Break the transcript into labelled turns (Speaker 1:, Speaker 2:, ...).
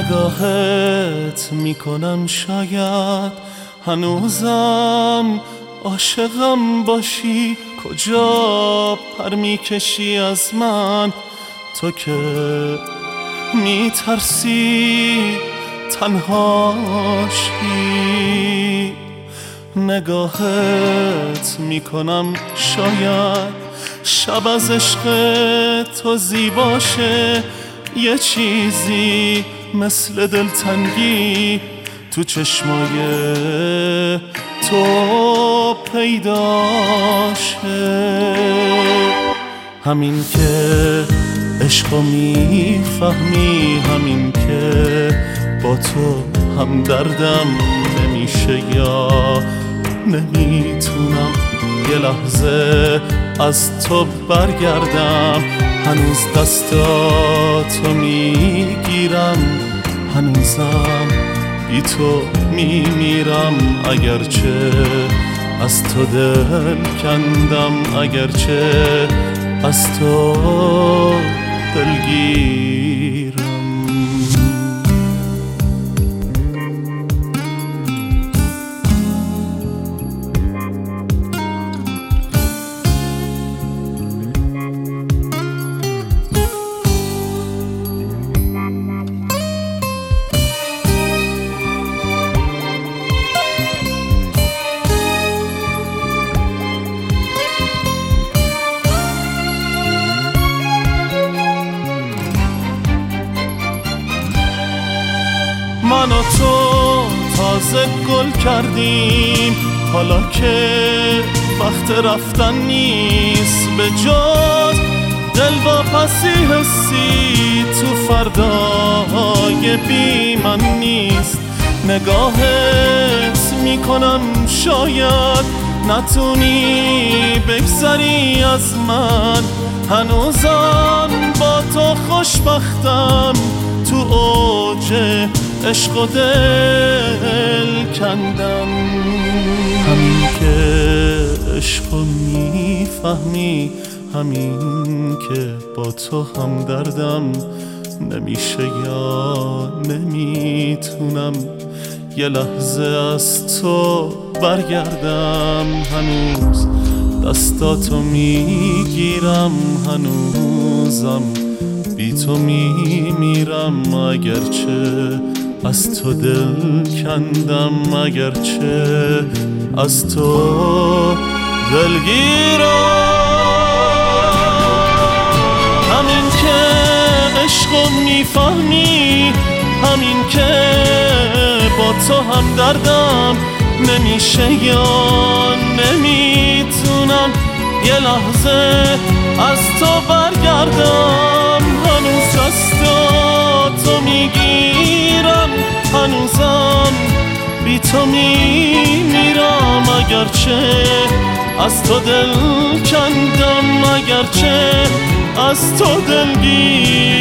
Speaker 1: نگاهت میکنم شاید هنوزم عاشقم باشی. کجا پر میکشی از من تو که میترسی تنهاشی؟ نگاهت میکنم شاید شب از عشق تو زیباشه، یه چیزی مثل دلتنگی تو چشمای تو پیداشه. همین که عشقو میفهمی، همین که با تو همدردم نمیشه یا نمیتونم یه لحظه از تو برگردم. هنوز دستاتو میگیرم، هنوزم بی تو میمیرم. اگرچه از تو دل کندم، اگرچه از تو دلگیرم. من و تو تازه گل کردیم، حالا که وقت رفتن نیست. به جز دلواپسی حسی تو فردای بی من نیست. نگاهت میکنم شاید نتونی بگذری از من، هنوزم با تو خوشبختم. تو اوج عشق و دل کندم. همین که عشقو میفهمی، همین که با تو همدردم نمیشه یا نمیتونم یه لحظه از تو برگردم. هنوز دستاتو میگیرم، هنوزم بی تو میمیرم. اگرچه از تو دل کندم، اگرچه از تو دلگیرم. همین که عشقو میفهمی، همین که با تو همدردم نمیشه یا نمیتونم یه لحظه از تو برگردم. هنوز دستاتو میگیرم، هنوزم بی تو میمیرم. اگرچه از تو دل کندم، اگرچه از تو دلگیرم.